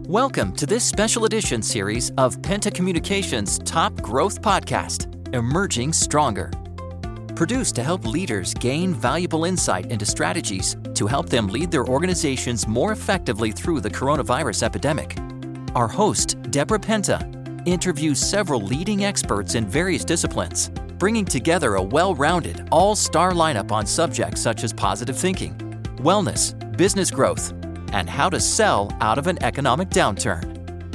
Welcome to this special edition series of Penta Communications' top growth podcast, Emerging Stronger. Produced to help leaders gain valuable insight into strategies to help them lead their organizations more effectively through the coronavirus epidemic. Our host, Deborah Penta, interviews several leading experts in various disciplines, bringing together a well-rounded, all-star lineup on subjects such as positive thinking, wellness, business growth, and how to sell out of an economic downturn.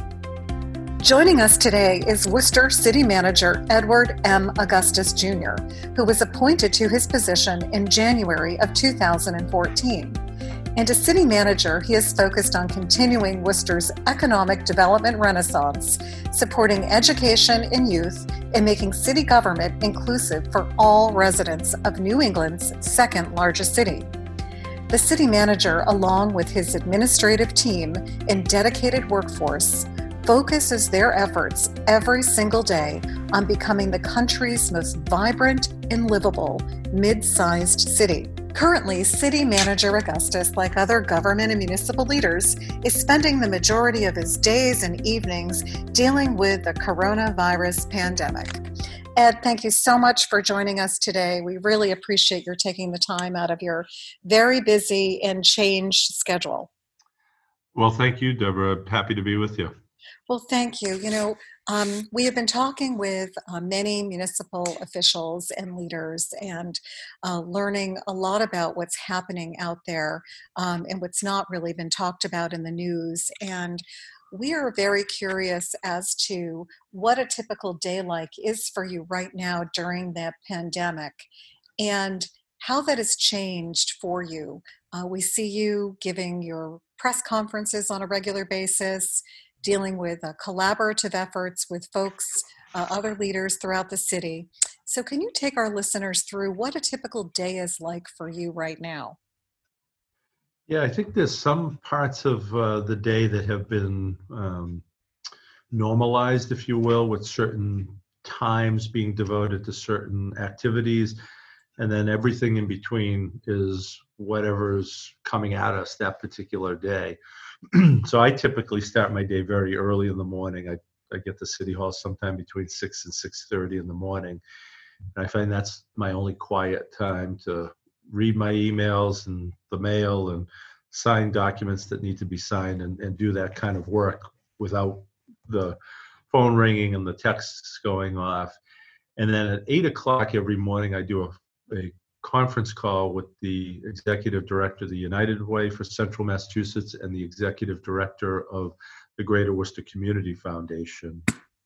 Joining us today is Worcester City Manager Edward M. Augustus Jr., who was appointed to his position in January of 2014. And as City Manager, he is focused on continuing Worcester's economic development renaissance, supporting education in youth, and making city government inclusive for all residents of New England's second largest city. The city manager, along with his administrative team and dedicated workforce, focuses their efforts every single day on becoming the country's most vibrant and livable mid-sized city. Currently, City Manager Augustus, like other government and municipal leaders, is spending the majority of his days and evenings dealing with the coronavirus pandemic. Ed, thank you so much for joining us today. We really appreciate your taking the time out of your very busy and changed schedule. Well, thank you, Deborah. Happy to be with you. Well, thank you. We have been talking with many municipal officials and leaders and learning a lot about what's happening out there and what's not really been talked about in the news. And we are very curious as to what a typical day like is for you right now during the pandemic and how that has changed for you. We see you giving your press conferences on a regular basis, dealing with collaborative efforts with folks, other leaders throughout the city. So can you take our listeners through what a typical day is like for you right now? Yeah, I think there's some parts of the day that have been normalized, if you will, with certain times being devoted to certain activities. And then everything in between is whatever's coming at us that particular day. So I typically start my day very early in the morning. I get to City Hall sometime between 6 and 6:30 in the morning. And I find that's my only quiet time to read my emails and the mail and sign documents that need to be signed and do that kind of work without the phone ringing and the texts going off. And then at 8 o'clock every morning, I do a conference call with the executive director of the United Way for Central Massachusetts and the executive director of the Greater Worcester Community Foundation.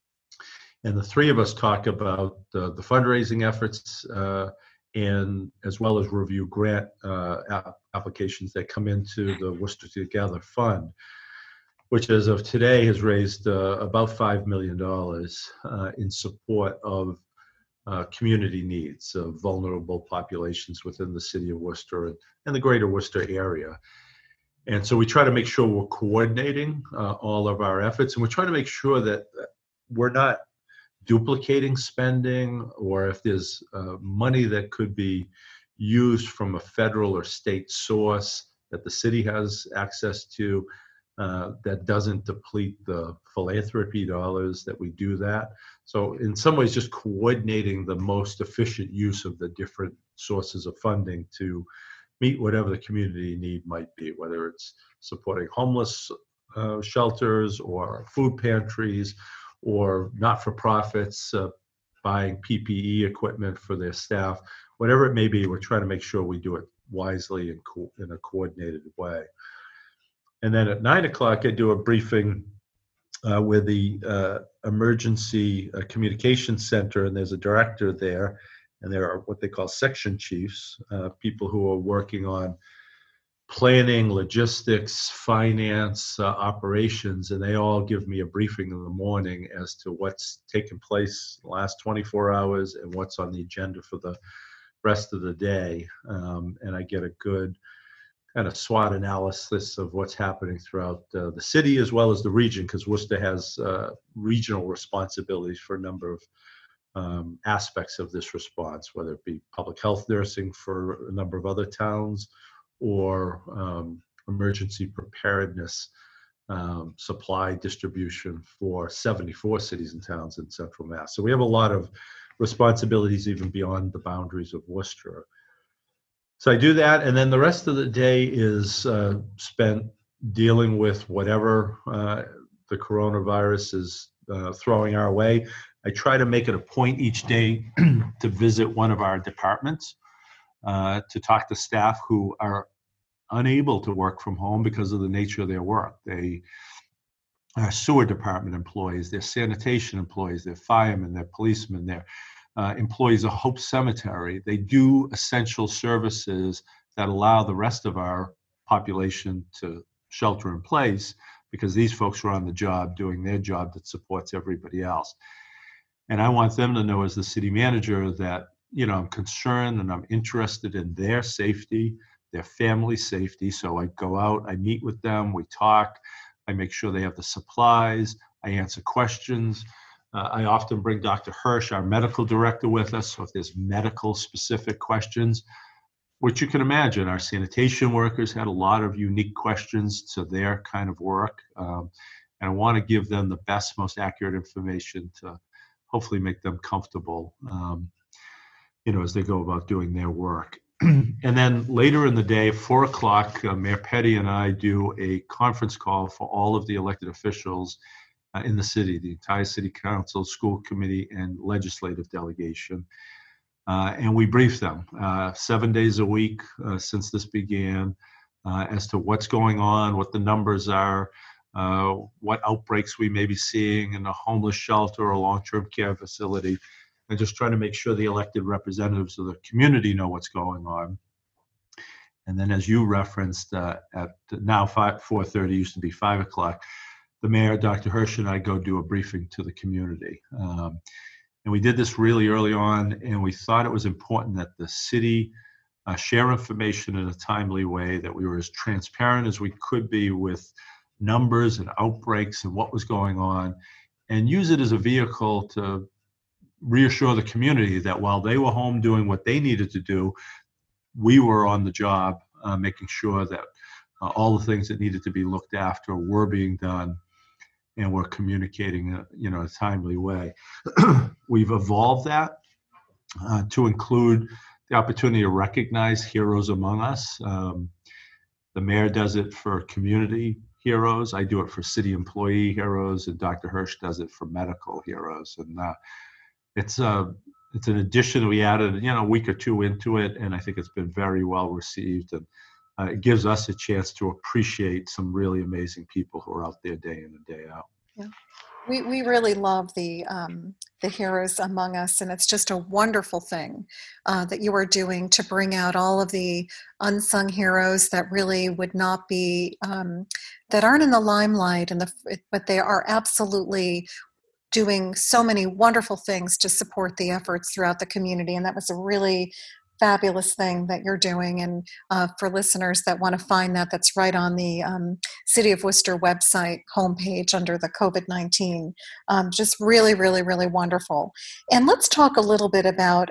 And the three of us talk about the fundraising efforts and as well as review grant applications that come into the Worcester Together Fund, which as of today has raised about $5 million in support of community needs of vulnerable populations within the city of Worcester and the greater Worcester area. And so we try to make sure we're coordinating all of our efforts, and we're trying to make sure that we're not duplicating spending, or if there's money that could be used from a federal or state source that the city has access to, that doesn't deplete the philanthropy dollars, that we do that. So in some ways, just coordinating the most efficient use of the different sources of funding to meet whatever the community need might be, whether it's supporting homeless shelters or food pantries or not-for-profits buying PPE equipment for their staff. Whatever it may be, we're trying to make sure we do it wisely and in a coordinated way. And then at 9 o'clock, I do a briefing with the Emergency Communication Center, and there's a director there, and there are what they call section chiefs, people who are working on planning, logistics, finance, operations, and they all give me a briefing in the morning as to what's taken place the last 24 hours and what's on the agenda for the rest of the day. And I get a good kind of SWOT analysis of what's happening throughout the city as well as the region, because Worcester has regional responsibilities for a number of aspects of this response, whether it be public health nursing for a number of other towns or emergency preparedness supply distribution for 74 cities and towns in Central Mass. So we have a lot of responsibilities even beyond the boundaries of Worcester. So I do that, and then the rest of the day is spent dealing with whatever the coronavirus is throwing our way. I try to make it a point each day to visit one of our departments to talk to staff who are unable to work from home because of the nature of their work. They are sewer department employees, they're sanitation employees, they're firemen, they're policemen, they're employees of Hope Cemetery. They do essential services that allow the rest of our population to shelter in place because these folks are on the job doing their job that supports everybody else. And I want them to know as the city manager that, I'm concerned and I'm interested in their safety, their family safety. So I go out, I meet with them, we talk, I make sure they have the supplies, I answer questions. I often bring Dr. Hirsch, our medical director, with us. So if there's medical specific questions, which you can imagine, our sanitation workers had a lot of unique questions to their kind of work. And I want to give them the best, most accurate information to hopefully make them comfortable, as they go about doing their work. And then later in the day, 4 o'clock, Mayor Petty and I do a conference call for all of the elected officials in the city, the entire city council, school committee, and legislative delegation. And we brief them 7 days a week since this began as to what's going on, what the numbers are, what outbreaks we may be seeing in a homeless shelter or long-term care facility, and just trying to make sure the elected representatives of the community know what's going on. And then, as you referenced, at now 4:30, used to be 5 o'clock, the mayor, Dr. Hirsch, and I go do a briefing to the community. And we did this really early on, and we thought it was important that the city share information in a timely way, that we were as transparent as we could be with numbers and outbreaks and what was going on, and use it as a vehicle to reassure the community that while they were home doing what they needed to do, we were on the job making sure that all the things that needed to be looked after were being done, and we're communicating in a timely way. We've evolved that to include the opportunity to recognize heroes among us. The mayor does it for community heroes. I do it for city employee heroes, and Dr. Hirsch does it for medical heroes. And it's an addition we added, a week or two into it, and I think it's been very well received. And it gives us a chance to appreciate some really amazing people who are out there day in and day out. Yeah. We really love the heroes among us, and it's just a wonderful thing that you are doing to bring out all of the unsung heroes that really would not be, that aren't in the limelight, but they are absolutely doing so many wonderful things to support the efforts throughout the community, and that was a really fabulous thing that you're doing. And for listeners that want to find that, that's right on the City of Worcester website homepage under the COVID-19. Just really, really, really wonderful. And let's talk a little bit about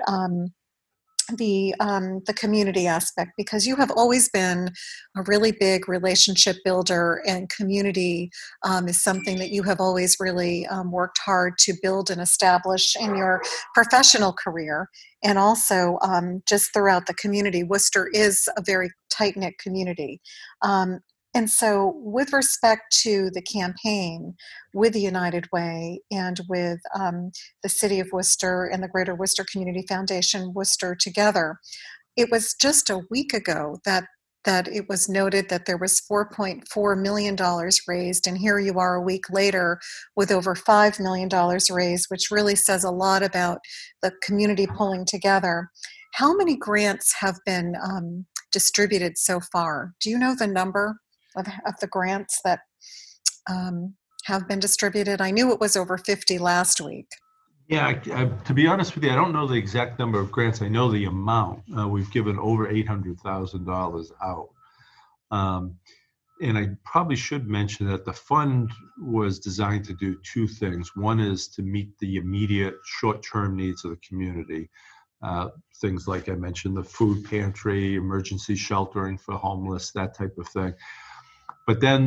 the community aspect, because you have always been a really big relationship builder, and community is something that you have always really worked hard to build and establish in your professional career, and also just throughout the community. Worcester is a very tight-knit community. And so with respect to the campaign with the United Way and with the City of Worcester and the Greater Worcester Community Foundation, Worcester Together, it was just a week ago that it was noted that there was $4.4 million raised, and here you are a week later with over $5 million raised, which really says a lot about the community pulling together. How many grants have been distributed so far? Do you know the number of the grants that have been distributed? I knew it was over 50 last week. Yeah, to be honest with you, I don't know the exact number of grants. I know the amount. We've given over $800,000 out. And I probably should mention that the fund was designed to do two things. One is to meet the immediate short-term needs of the community. Things like I mentioned, the food pantry, emergency sheltering for homeless, that type of thing. But then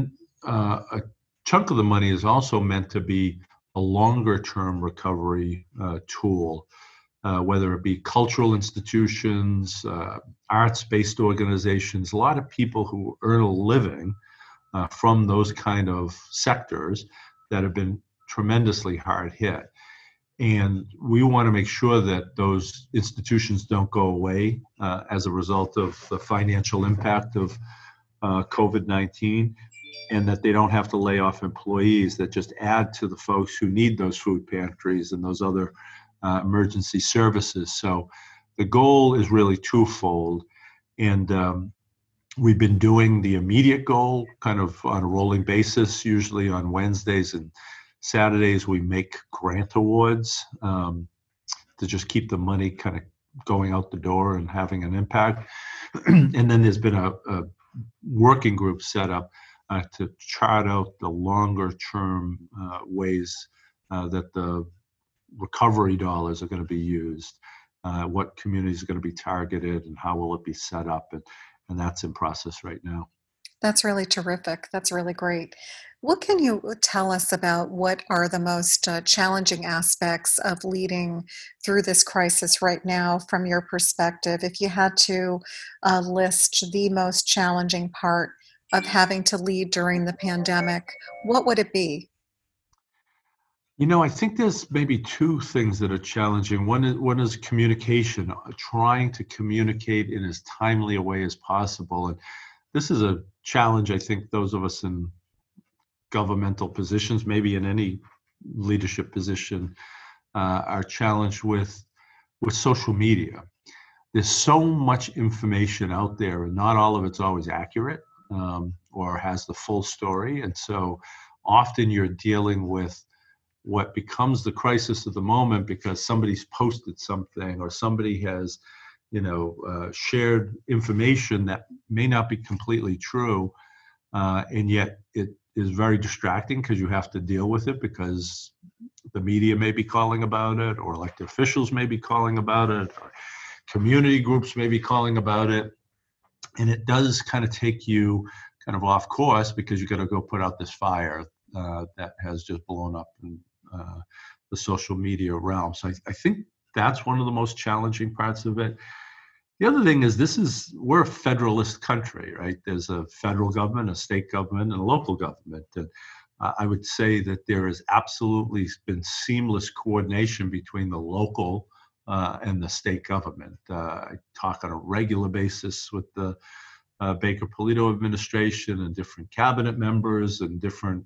a chunk of the money is also meant to be a longer-term recovery tool, whether it be cultural institutions, arts-based organizations, a lot of people who earn a living from those kind of sectors that have been tremendously hard hit. And we want to make sure that those institutions don't go away as a result of the financial impact of COVID-19, and that they don't have to lay off employees that just add to the folks who need those food pantries and those other emergency services. So the goal is really twofold. And we've been doing the immediate goal kind of on a rolling basis. Usually on Wednesdays and Saturdays, we make grant awards to just keep the money kind of going out the door and having an impact. And then there's been a working group set up to chart out the longer term ways that the recovery dollars are going to be used, what communities are going to be targeted, and how will it be set up. And that's in process right now. That's really terrific. That's really great. What can you tell us about what are the most challenging aspects of leading through this crisis right now from your perspective? If you had to list the most challenging part of having to lead during the pandemic, what would it be? I think there's maybe two things that are challenging. One is communication, trying to communicate in as timely a way as possible. And this is a challenge, I think, those of us in governmental positions, maybe in any leadership position, are challenged with social media. There's so much information out there, and not all of it's always accurate or has the full story. And so often you're dealing with what becomes the crisis of the moment because somebody's posted something or somebody has shared information that may not be completely true, and yet it is very distracting because you have to deal with it because the media may be calling about it, or elected officials may be calling about it, or community groups may be calling about it. And it does kind of take you kind of off course because you got to go put out this fire that has just blown up in the social media realm. So I think that's one of the most challenging parts of it. The other thing is we're a federalist country, right? There's a federal government, a state government, and a local government. And I would say that there has absolutely been seamless coordination between the local and the state government. I talk on a regular basis with the Baker-Polito administration and different cabinet members and different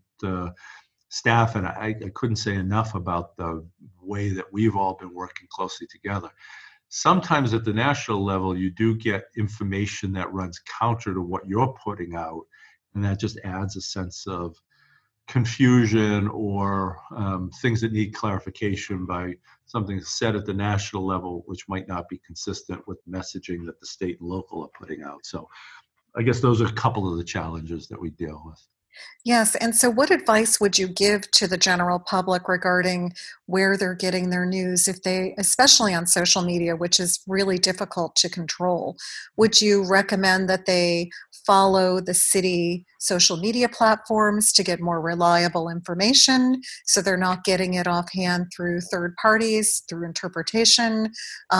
staff, and I couldn't say enough about the way that we've all been working closely together. Sometimes at the national level, you do get information that runs counter to what you're putting out, and that just adds a sense of confusion or things that need clarification by something said at the national level, which might not be consistent with messaging that the state and local are putting out. So I guess those are a couple of the challenges that we deal with. Yes, and so what advice would you give to the general public regarding where they're getting their news if they, especially on social media, which is really difficult to control? Would you recommend that they follow the city social media platforms to get more reliable information so they're not getting it offhand through third parties, through interpretation?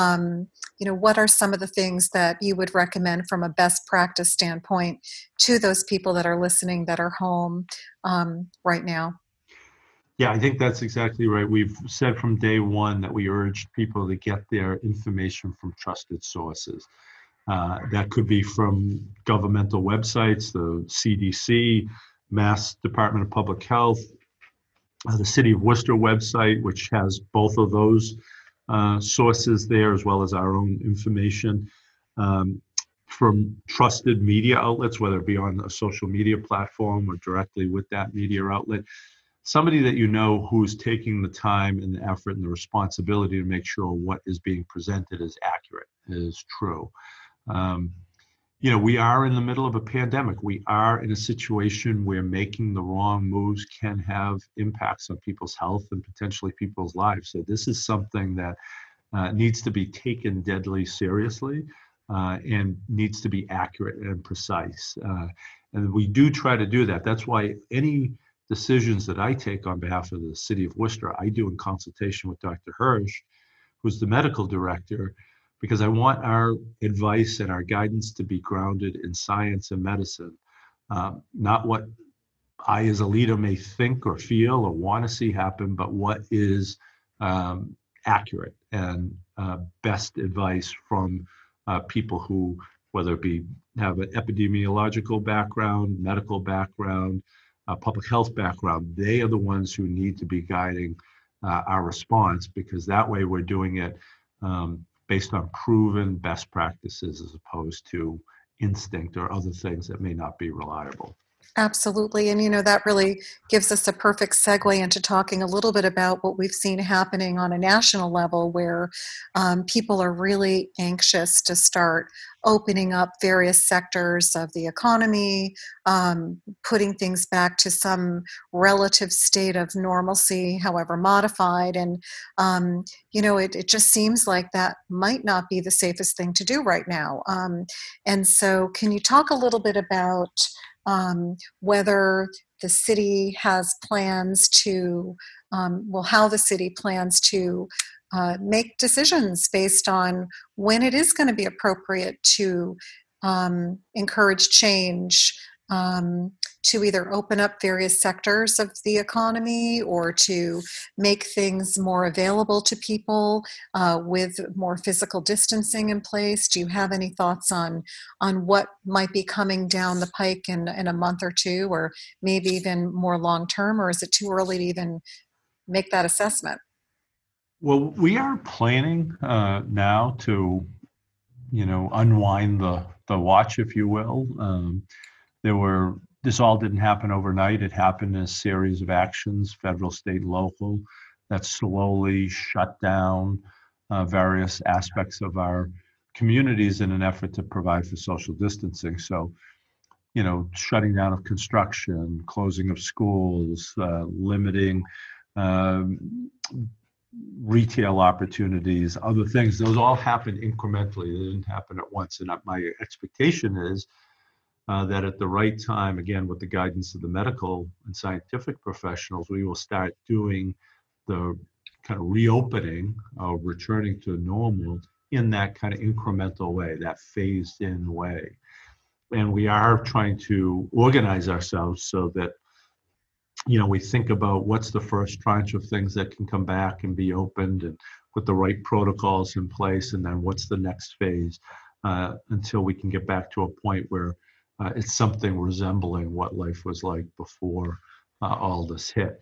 What are some of the things that you would recommend from a best practice standpoint to those people that are listening that are home right now? Yeah, I think that's exactly right. We've said from day one that we urged people to get their information from trusted sources. That could be from governmental websites, the CDC, Mass Department of Public Health, the City of Worcester website, which has both of those sources there, as well as our own information, from trusted media outlets, whether it be on a social media platform or directly with that media outlet. Somebody that you know who's taking the time and the effort and the responsibility to make sure what is being presented is accurate, is true. We are in the middle of a pandemic. We are in a situation where making the wrong moves can have impacts on people's health and potentially people's lives. So this is something that needs to be taken deadly seriously. and needs to be accurate and precise. And we do try to do that. That's why any decisions that I take on behalf of the city of Worcester, I do in consultation with Dr. Hirsch, who's the medical director, because I want our advice and our guidance to be grounded in science and medicine, not what I as a leader may think or feel or want to see happen, but what is accurate and best advice from people who, whether it be have an epidemiological background, medical background, public health background, they are the ones who need to be guiding our response, because that way we're doing it based on proven best practices as opposed to instinct or other things that may not be reliable. Absolutely. And, that really gives us a perfect segue into talking a little bit about what we've seen happening on a national level, where people are really anxious to start opening up various sectors of the economy, putting things back to some relative state of normalcy, however modified. And, it just seems like that might not be the safest thing to do right now. And so can you talk a little bit about whether the city has plans to, how the city plans to make decisions based on when it is going to be appropriate to encourage change, to either open up various sectors of the economy or to make things more available to people with more physical distancing in place. Do you have any thoughts on what might be coming down the pike in a month or two, or maybe even more long term, or is it too early to even make that assessment? Well, we are planning now to, unwind the watch, if you will. This all didn't happen overnight. It happened in a series of actions, federal, state, local, that slowly shut down various aspects of our communities in an effort to provide for social distancing. So, shutting down of construction, closing of schools, limiting retail opportunities, other things, those all happened incrementally. They didn't happen at once. And my expectation is that at the right time, again, with the guidance of the medical and scientific professionals, we will start doing the kind of reopening, returning to normal in that kind of incremental way, that phased in way. And we are trying to organize ourselves so that, we think about what's the first tranche of things that can come back and be opened and put the right protocols in place. And then what's the next phase until we can get back to a point where it's something resembling what life was like before all this hit.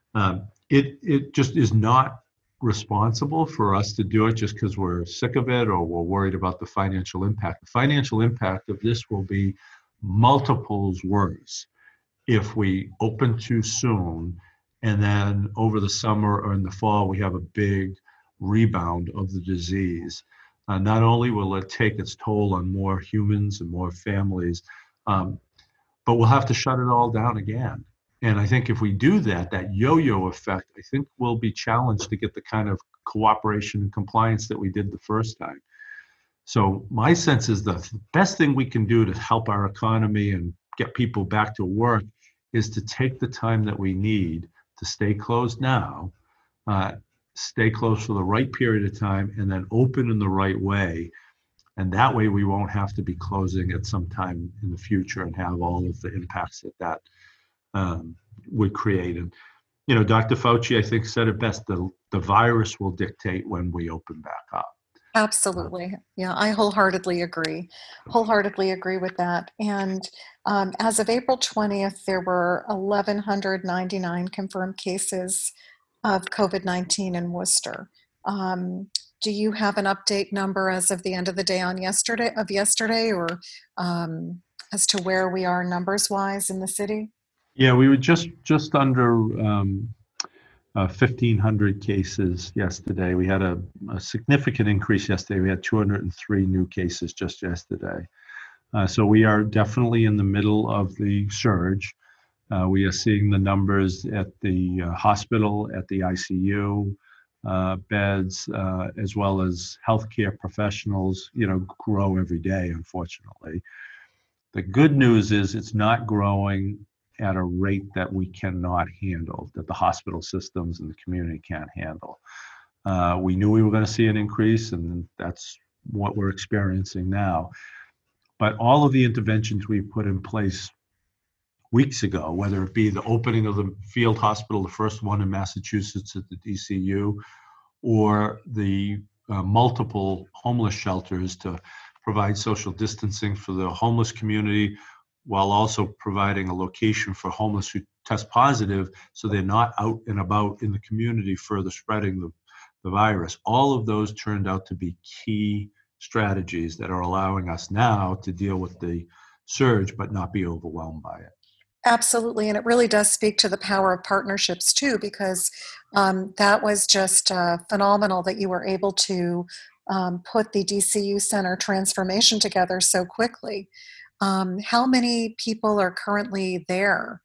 It just is not responsible for us to do it just because we're sick of it or we're worried about the financial impact. The financial impact of this will be multiples worse if we open too soon and then over the summer or in the fall we have a big rebound of the disease. Not only will it take its toll on more humans and more families, but we'll have to shut it all down again. And I think if we do that, that yo-yo effect, I think we'll be challenged to get the kind of cooperation and compliance that we did the first time. So my sense is the best thing we can do to help our economy and get people back to work is to take the time that we need to stay closed now, stay closed for the right period of time, and then open in the right way. And that way we won't have to be closing at some time in the future and have all of the impacts that would create. And, Dr. Fauci, I think, said it best, the virus will dictate when we open back up. Absolutely. Yeah, I wholeheartedly agree. Wholeheartedly agree with that. And as of April 20th, there were 1,199 confirmed cases of COVID-19 in Worcester. Do you have an update number as of the end of the day on yesterday, or as to where we are numbers wise in the city? Yeah, we were just under 1,500 cases yesterday. We had a significant increase yesterday. We had 203 new cases just yesterday. So we are definitely in the middle of the surge. We are seeing the numbers at the hospital, at the ICU, beds, as well as healthcare professionals, grow every day, unfortunately. The good news is it's not growing at a rate that we cannot handle, that the hospital systems and the community can't handle. We knew we were going to see an increase, and that's what we're experiencing now. But all of the interventions we put in place weeks ago, whether it be the opening of the field hospital, the first one in Massachusetts at the DCU, or the multiple homeless shelters to provide social distancing for the homeless community, while also providing a location for homeless who test positive so they're not out and about in the community further spreading the virus. All of those turned out to be key strategies that are allowing us now to deal with the surge but not be overwhelmed by it. Absolutely, and it really does speak to the power of partnerships too, because that was just phenomenal that you were able to put the DCU Center transformation together so quickly. How many people are currently there?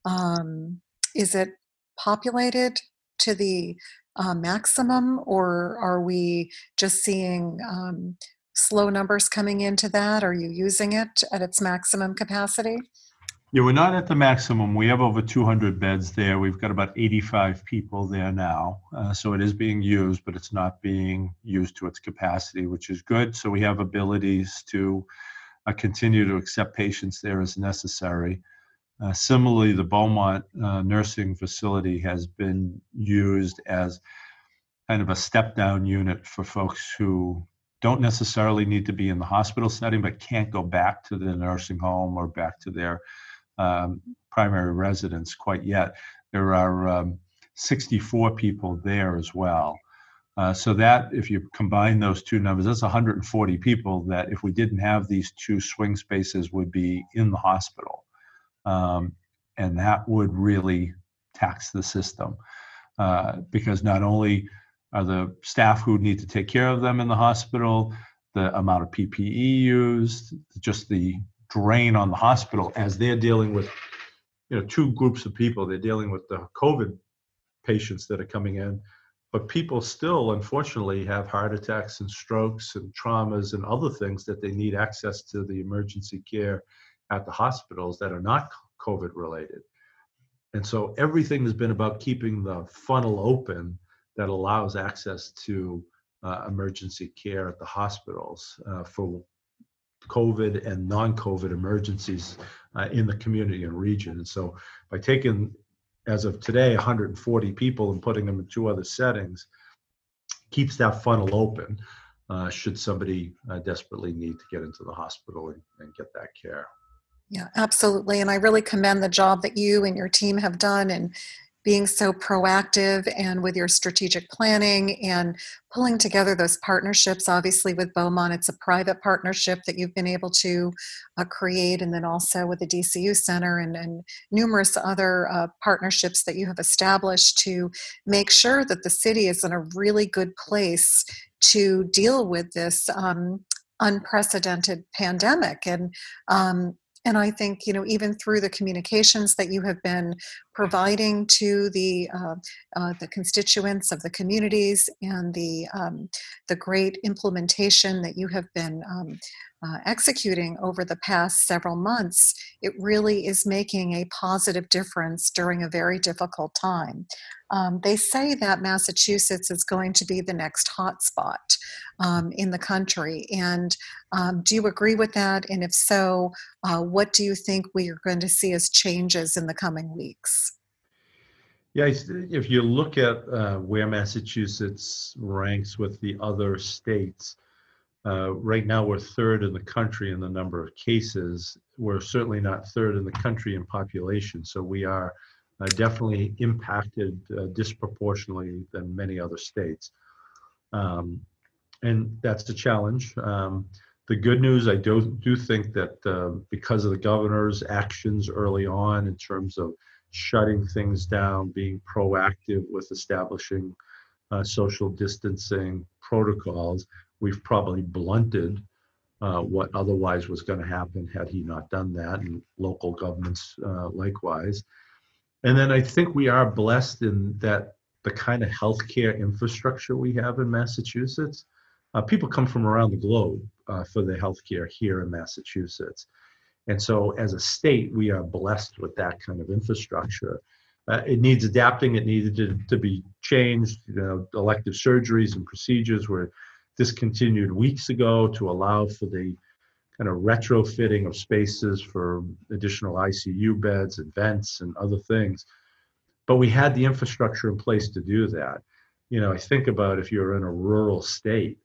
Is it populated to the maximum, or are we just seeing slow numbers coming into that? Are you using it at its maximum capacity? Yeah, we're not at the maximum. We have over 200 beds there. We've got about 85 people there now. So it is being used, but it's not being used to its capacity, which is good. So we have abilities to continue to accept patients there as necessary. Similarly, the Beaumont nursing facility has been used as kind of a step-down unit for folks who don't necessarily need to be in the hospital setting, but can't go back to the nursing home or back to their primary residence quite yet. There are 64 people there as well. So that, if you combine those two numbers, that's 140 people that, if we didn't have these two swing spaces, would be in the hospital. And that would really tax the system, because not only are the staff who need to take care of them in the hospital, the amount of PPE used, just the drain on the hospital as they're dealing with, two groups of people. They're dealing with the COVID patients that are coming in, but people still, unfortunately, have heart attacks and strokes and traumas and other things that they need access to the emergency care at the hospitals that are not COVID related. And so everything has been about keeping the funnel open that allows access to emergency care at the hospitals for COVID and non-COVID emergencies in the community and region. And so by taking, as of today, 140 people and putting them in two other settings, keeps that funnel open should somebody desperately need to get into the hospital and get that care. Yeah, absolutely. And I really commend the job that you and your team have done in being so proactive and with your strategic planning and pulling together those partnerships. Obviously with Beaumont, it's a private partnership that you've been able to create, and then also with the DCU Center and numerous other partnerships that you have established to make sure that the city is in a really good place to deal with this unprecedented pandemic. And I think, even through the communications that you have been providing to the constituents of the communities, and the great implementation that you have been executing over the past several months, it really is making a positive difference during a very difficult time. They say that Massachusetts is going to be the next hotspot in the country. And do you agree with that? And if so, what do you think we are going to see as changes in the coming weeks? Yeah, if you look at where Massachusetts ranks with the other states, right now we're third in the country in the number of cases. We're certainly not third in the country in population. So we are definitely impacted disproportionately than many other states. And that's a challenge. The good news, I do think that because of the governor's actions early on in terms of shutting things down, being proactive with establishing social distancing protocols, we've probably blunted what otherwise was going to happen had he not done that, and local governments likewise. And then I think we are blessed in that the kind of healthcare infrastructure we have in Massachusetts. People come from around the globe for the healthcare here in Massachusetts. And so as a state, we are blessed with that kind of infrastructure. It needs adapting. It needed to be changed. Elective surgeries and procedures were discontinued weeks ago to allow for the kind of retrofitting of spaces for additional ICU beds and vents and other things. But we had the infrastructure in place to do that. I think about if you're in a rural state,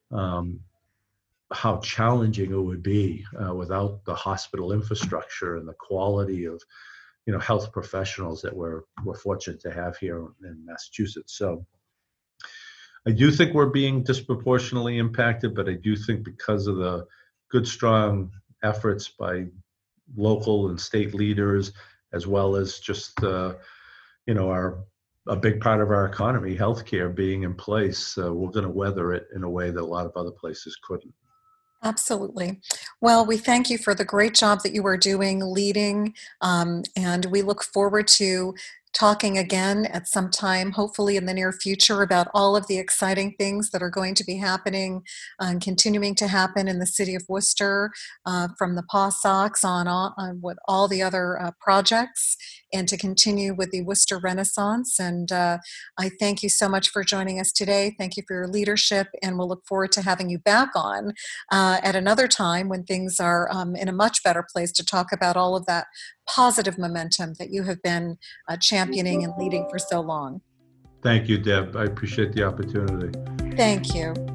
how challenging it would be without the hospital infrastructure and the quality of health professionals that we're fortunate to have here in Massachusetts. So I do think we're being disproportionately impacted, but I do think because of the good, strong efforts by local and state leaders, as well as just a big part of our economy, healthcare being in place, we're going to weather it in a way that a lot of other places couldn't. Absolutely. Well, we thank you for the great job that you are doing, leading, and we look forward to talking again at some time, hopefully in the near future, about all of the exciting things that are going to be happening and continuing to happen in the city of Worcester, from the Paw Sox on with all the other projects, and to continue with the Worcester Renaissance. And I thank you so much for joining us today. Thank you for your leadership, and we'll look forward to having you back on at another time when things are in a much better place to talk about all of that positive momentum that you have been championing and leading for so long. Thank you, Deb. I appreciate the opportunity. Thank you.